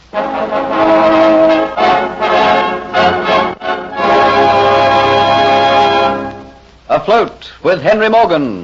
Afloat with Henry Morgan.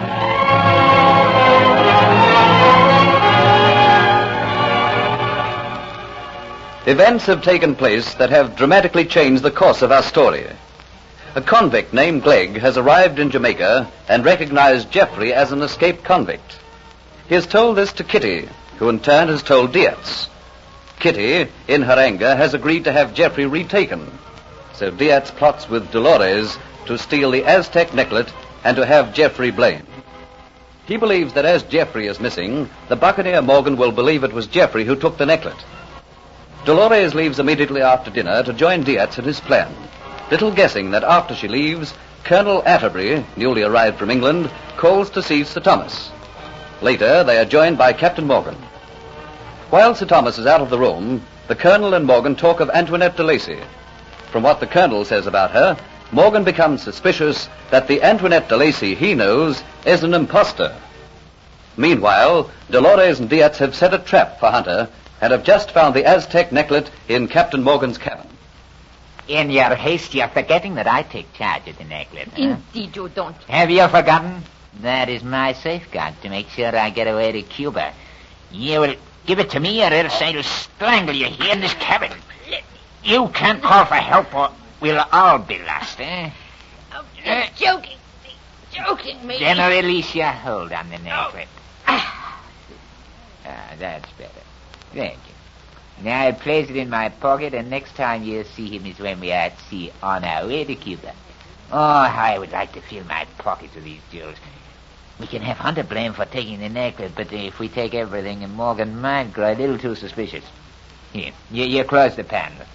Events have taken place that have dramatically changed the course of our story. A convict named Glegg has arrived in Jamaica and recognized Geoffrey as an escaped convict. He has told this to Kitty, who in turn has told Diaz. Kitty, in her anger, has agreed to have Geoffrey retaken. So Diaz plots with Dolores to steal the Aztec necklet and to have Geoffrey blamed. He believes that as Geoffrey is missing, the buccaneer Morgan will believe it was Geoffrey who took the necklet. Dolores leaves immediately after dinner to join Diaz in his plan, little guessing that after she leaves, Colonel Atterbury, newly arrived from England, calls to see Sir Thomas. Later, they are joined by Captain Morgan. While Sir Thomas is out of the room, the Colonel and Morgan talk of Antoinette de Lacy. From what the Colonel says about her, Morgan becomes suspicious that the Antoinette de Lacy he knows is an impostor. Meanwhile, Dolores and Diaz have set a trap for Hunter and have just found the Aztec necklet in Captain Morgan's cabin. In your haste, you're forgetting that I take charge of the necklet. Huh? Indeed you don't. Have you forgotten? That is my safeguard to make sure I get away to Cuba. You will give it to me or else I'll strangle you here in this cabin. You can't call for help or we'll all be lost, eh? Oh, you're joking me. Then release your hold on the necklet. That's better. Thank you. Now I'll place it in my pocket, and next time you'll see him is when we are at sea on our way to Cuba. Oh, how I would like to fill my pockets with these jewels. We can have Hunter blamed for taking the necklet, but if we take everything, and Morgan might grow a little too suspicious. Here, you close the panel.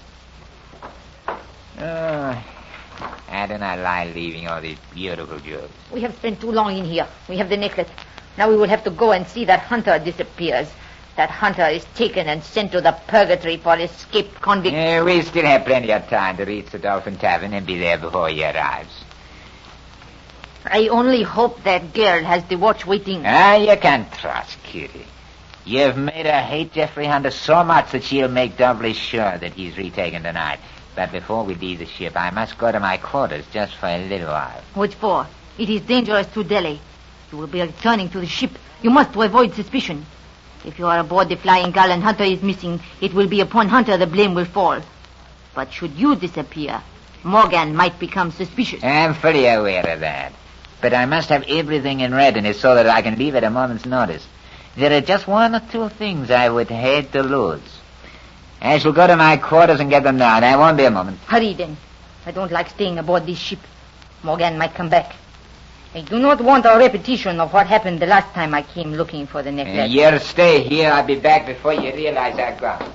Oh, I do not like leaving all these beautiful jewels. We have spent too long in here. We have the necklet. Now we will have to go and see that Hunter disappears. That Hunter is taken and sent to the purgatory for escaped convicts. We still have plenty of time to reach the Dolphin Tavern and be there before he arrives. I only hope that girl has the watch waiting. You can trust Kitty. You've made her hate Geoffrey Hunter so much that she'll make doubly sure that he's retaken tonight. But before we leave the ship, I must go to my quarters just for a little while. What for? It is dangerous to delay. You will be returning to the ship. You must avoid suspicion. If you are aboard the Flying Gull and Hunter is missing, it will be upon Hunter the blame will fall. But should you disappear, Morgan might become suspicious. I'm fully aware of that. But I must have everything in readiness so that I can leave at a moment's notice. There are just one or two things I would hate to lose. I shall go to my quarters and get them now. There won't be a moment. Hurry then. I don't like staying aboard this ship. Morgan might come back. I do not want a repetition of what happened the last time I came looking for the necklace. You'll stay here. I'll be back before you realize I've gone.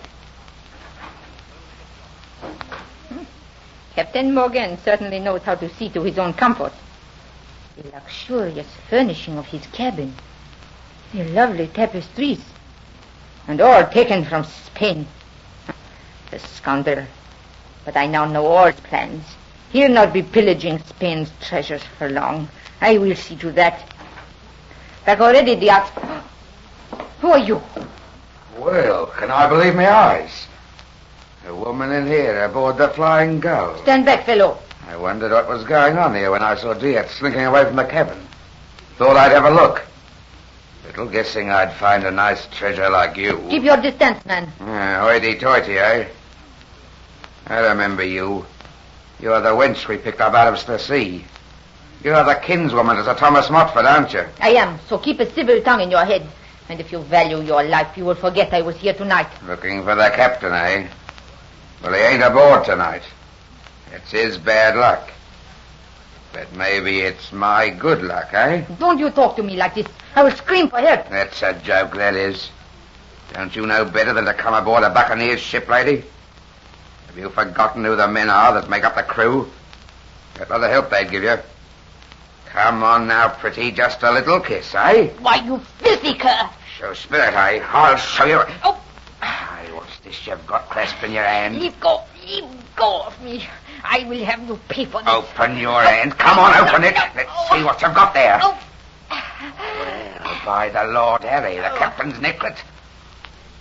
Captain Morgan certainly knows how to see to his own comfort. The luxurious furnishing of his cabin. The lovely tapestries. And all taken from Spain. The scoundrel. But I now know all his plans. He'll not be pillaging Spain's treasures for long. I will see to that. Back already, Diaz. Who are you? Well, can I believe my eyes? A woman in here aboard the Flying Gull. Stand back, fellow. I wondered what was going on here when I saw Diaz slinking away from the cabin. Thought I'd have a look. Little guessing I'd find a nice treasure like you. Keep your distance, man. Hoity-toity, eh? I remember you. You're the wench we picked up out of the sea. You're the kinswoman to Sir Thomas Montfort, aren't you? I am, so keep a civil tongue in your head. And if you value your life, you will forget I was here tonight. Looking for the captain, eh? Well, he ain't aboard tonight. It's his bad luck. But maybe it's my good luck, eh? Don't you talk to me like this. I will scream for help. That's a joke, that is. Don't you know better than to come aboard a buccaneer's ship, lady? Have you forgotten who the men are that make up the crew? What other help they'd give you? Come on now, pretty, just a little kiss, eh? Why, you filthy cur! Show spirit, eh? I'll show you. Oh! Aye, what's this you've got clasped in your hand? Leave go of me. I will have you pay for this. Open your hand. Come on, open it. Let's see what you've got there. Oh. Well, by the Lord Harry, the captain's necklet.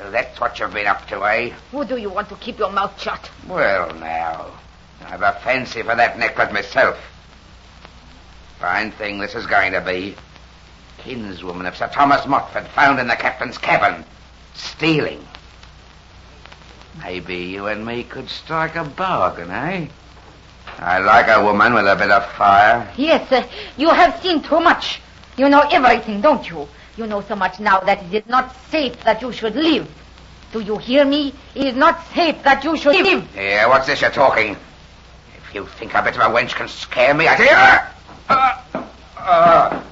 So that's what you've been up to, eh? Who do you want to keep your mouth shut? Well, now, I've a fancy for that necklet myself. Fine thing this is going to be. Kinswoman of Sir Thomas Motford found in the captain's cabin, stealing. Maybe you and me could strike a bargain, eh? I like a woman with a bit of fire. Yes, you have seen too much. You know everything, don't you? You know so much now that it is not safe that you should live. Do you hear me? It is not safe that you should live. Here, what's this you're talking? If you think a bit of a wench can scare me, I tell you...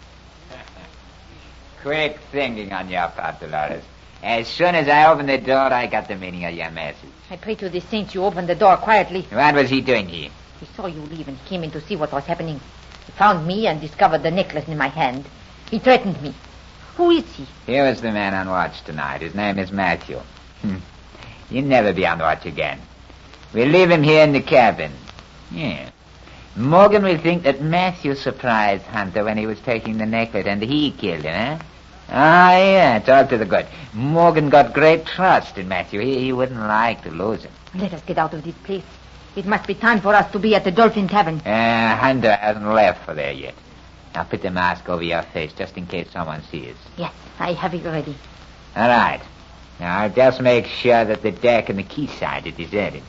Quick thinking on your part, Dolores. As soon as I opened the door, I got the meaning of your message. I pray to the saints you opened the door quietly. What was he doing here? He saw you leave and came in to see what was happening. He found me and discovered the necklace in my hand. He threatened me. Who is he? He was the man on watch tonight. His name is Matthew. He'll never be on watch again. We'll leave him here in the cabin. Yeah. Morgan will think that Matthew surprised Hunter when he was taking the necklace and he killed him, eh? Ah, yeah, it's all to the good. Morgan got great trust in Matthew. He wouldn't like to lose him. Let us get out of this place. It must be time for us to be at the Dolphin Tavern. Hunter hasn't left for there yet. Now put the mask over your face just in case someone sees. Yes, I have it ready. All right. Now I'll just make sure that the deck and the quayside are deserted.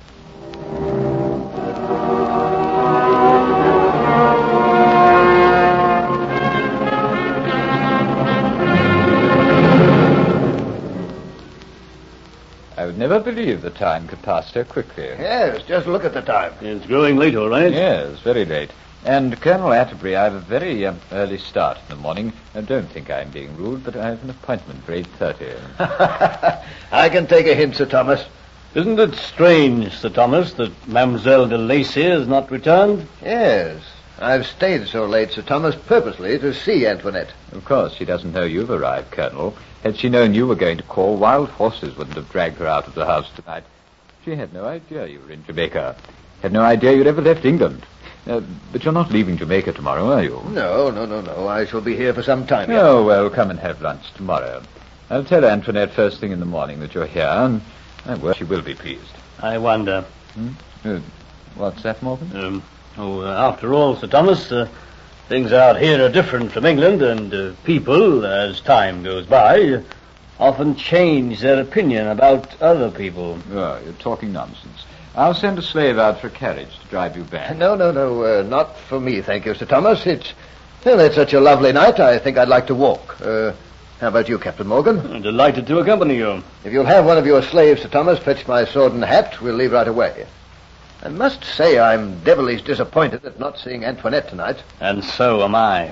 I would never believe the time could pass so quickly. Yes, just look at the time. It's growing late, all right. Yes, very late. And Colonel Atterbury, I have a very early start in the morning. I don't think I'm being rude, but I have an appointment for 8:30. I can take a hint, Sir Thomas. Isn't it strange, Sir Thomas, that Mademoiselle de Lacy has not returned? Yes, I've stayed so late, Sir Thomas, purposely to see Antoinette. Of course, she doesn't know you've arrived, Colonel. Had she known you were going to call, wild horses wouldn't have dragged her out of the house tonight. She had no idea you were in Jamaica. Had no idea you'd ever left England. But you're not leaving Jamaica tomorrow, are you? No. I shall be here for some time yet. Oh, well, come and have lunch tomorrow. I'll tell Antoinette first thing in the morning that you're here, and she will be pleased. I wonder. What's that, Morgan? After all, Sir Thomas, things out here are different from England, and people, as time goes by, often change their opinion about other people. Oh, you're talking nonsense. I'll send a slave out for a carriage to drive you back. No, not for me, thank you, Sir Thomas. It's such a lovely night, I think I'd like to walk. How about you, Captain Morgan? I'm delighted to accompany you. If you'll have one of your slaves, Sir Thomas, fetch my sword and hat, we'll leave right away. I must say I'm devilish disappointed at not seeing Antoinette tonight. And so am I.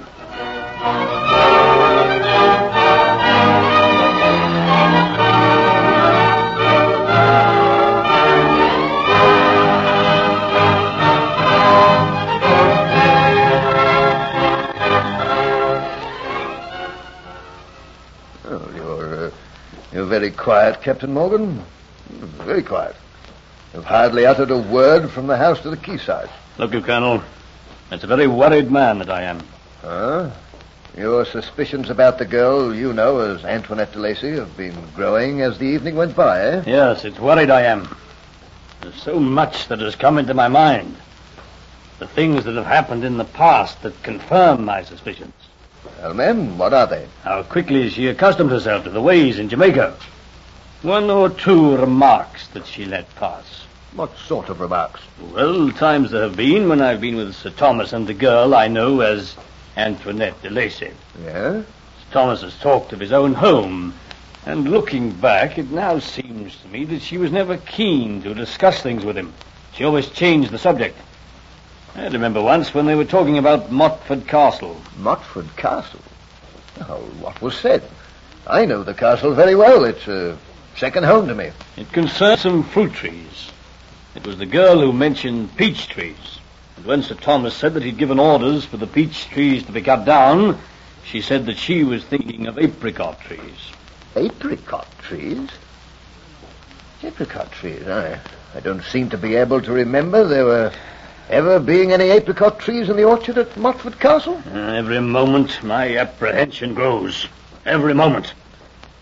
You're very quiet, Captain Morgan. Very quiet. You've hardly uttered a word from the house to the quayside. Look, you, Colonel. It's a very worried man that I am. Huh? Your suspicions about the girl you know as Antoinette de Lacy have been growing as the evening went by, eh? Yes, it's worried I am. There's so much that has come into my mind. The things that have happened in the past that confirm my suspicions. Well, men, what are they? How quickly she accustomed herself to the ways in Jamaica. One or two remarks that she let pass. What sort of remarks? Well, times there have been when I've been with Sir Thomas and the girl I know as Antoinette de Lacy. Yes? Sir Thomas has talked of his own home, and looking back, it now seems to me that she was never keen to discuss things with him. She always changed the subject. I remember once when they were talking about Motford Castle. Motford Castle? Oh, what was said? I know the castle very well. It's a second home to me. It concerned some fruit trees. It was the girl who mentioned peach trees. And when Sir Thomas said that he'd given orders for the peach trees to be cut down, she said that she was thinking of apricot trees. Apricot trees? Apricot trees? I don't seem to be able to remember there were ever being any apricot trees in the orchard at Motford Castle. Every moment my apprehension grows. Every moment.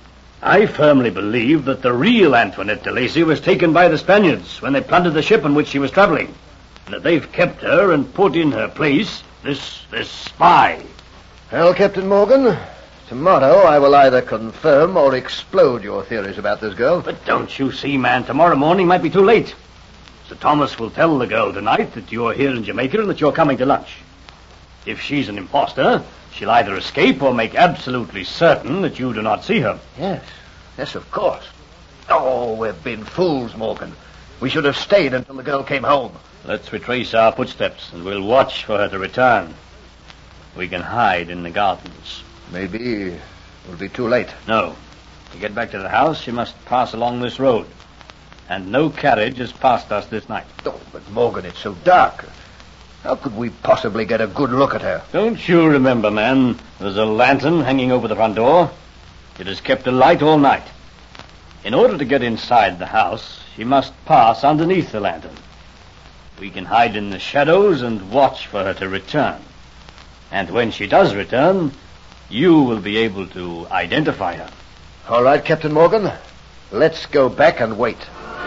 I firmly believe that the real Antoinette de Lacy was taken by the Spaniards when they plundered the ship on which she was traveling, and that they've kept her and put in her place this spy. Well, Captain Morgan, tomorrow I will either confirm or explode your theories about this girl. But don't you see, man, tomorrow morning might be too late. Sir Thomas will tell the girl tonight that you're here in Jamaica and that you're coming to lunch. If she's an impostor, she'll either escape or make absolutely certain that you do not see her. Yes, of course. Oh, we've been fools, Morgan. We should have stayed until the girl came home. Let's retrace our footsteps, and we'll watch for her to return. We can hide in the gardens. Maybe it will be too late. No. To get back to the house, she must pass along this road. And no carriage has passed us this night. Oh, but Morgan, it's so dark. How could we possibly get a good look at her? Don't you remember, man, there's a lantern hanging over the front door? It has kept alight all night. In order to get inside the house, she must pass underneath the lantern. We can hide in the shadows and watch for her to return. And when she does return, you will be able to identify her. All right, Captain Morgan. Let's go back and wait.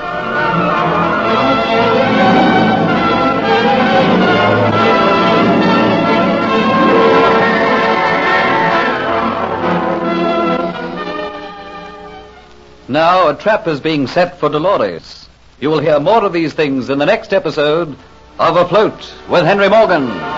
Now a trap is being set for Dolores. You will hear more of these things in the next episode of Afloat with Henry Morgan.